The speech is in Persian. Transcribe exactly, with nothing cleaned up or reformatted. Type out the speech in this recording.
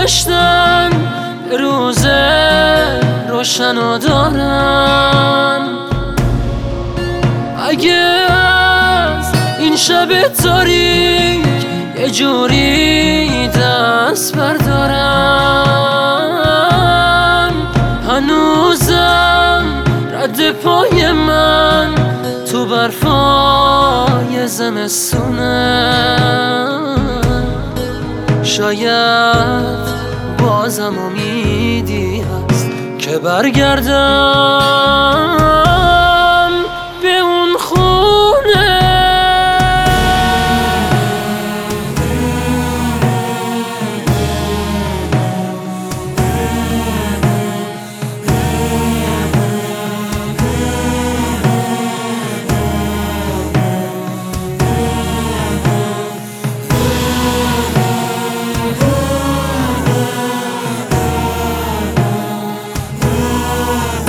نوشتن روز روشن و دارم. اگه از این شب تاریک یه جوری دست بردارم، هنوزم رد پای من تو برفای زمستونه. شاید بازم امیدی هست که برگردم.